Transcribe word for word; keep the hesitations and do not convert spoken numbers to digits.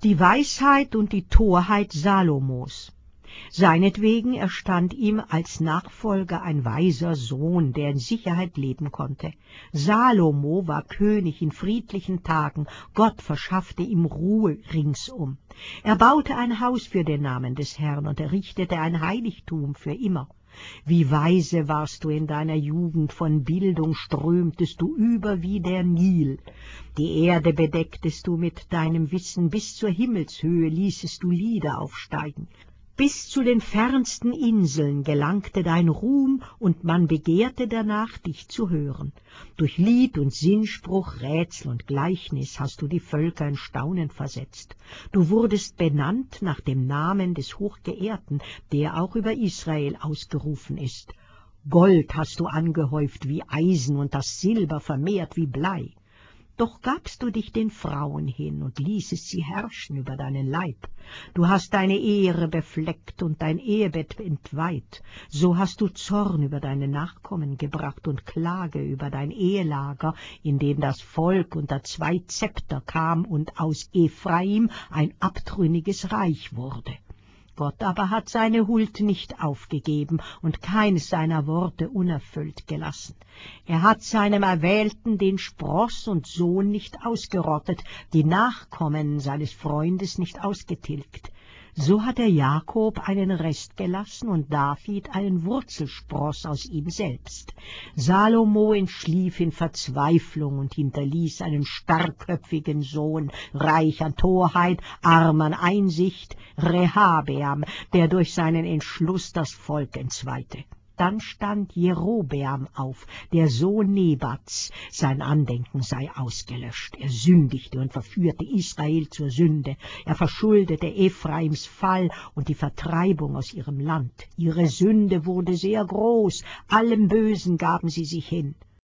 die Weisheit und die Torheit Salomos. Seinetwegen erstand ihm als Nachfolger ein weiser Sohn, der in Sicherheit leben konnte. Salomo war König in friedlichen Tagen, Gott verschaffte ihm Ruhe ringsum. Er baute ein Haus für den Namen des Herrn und errichtete ein Heiligtum für immer. Wie weise warst du in deiner Jugend, von Bildung strömtest du über wie der Nil. Die Erde bedecktest du mit deinem Wissen, bis zur Himmelshöhe ließest du Lieder aufsteigen. Bis zu den fernsten Inseln gelangte dein Ruhm, und man begehrte danach, dich zu hören. Durch Lied und Sinnspruch, Rätsel und Gleichnis hast du die Völker in Staunen versetzt. Du wurdest benannt nach dem Namen des Hochgeehrten, der auch über Israel ausgerufen ist. Gold hast du angehäuft wie Eisen und das Silber vermehrt wie Blei. Doch gabst du dich den Frauen hin und ließest sie herrschen über deinen Leib. Du hast deine Ehre befleckt und dein Ehebett entweiht. So hast du Zorn über deine Nachkommen gebracht und Klage über dein Ehelager, in dem das Volk unter zwei Zepter kam und aus Ephraim ein abtrünniges Reich wurde. Gott aber hat seine Huld nicht aufgegeben und keines seiner Worte unerfüllt gelassen. Er hat seinem Erwählten den Spross und Sohn nicht ausgerottet, die Nachkommen seines Freundes nicht ausgetilgt. So hat er Jakob einen Rest gelassen und David einen Wurzelspross aus ihm selbst. Salomo entschlief in Verzweiflung und hinterließ einen starrköpfigen Sohn, reich an Torheit, arm an Einsicht, Rehabeam, der durch seinen Entschluss das Volk entzweite. Dann stand Jerobeam auf, der Sohn Nebats, sein Andenken sei ausgelöscht. Er sündigte und verführte Israel zur Sünde. Er verschuldete Ephraims Fall und die Vertreibung aus ihrem Land. Ihre Sünde wurde sehr groß, allem Bösen gaben sie sich hin.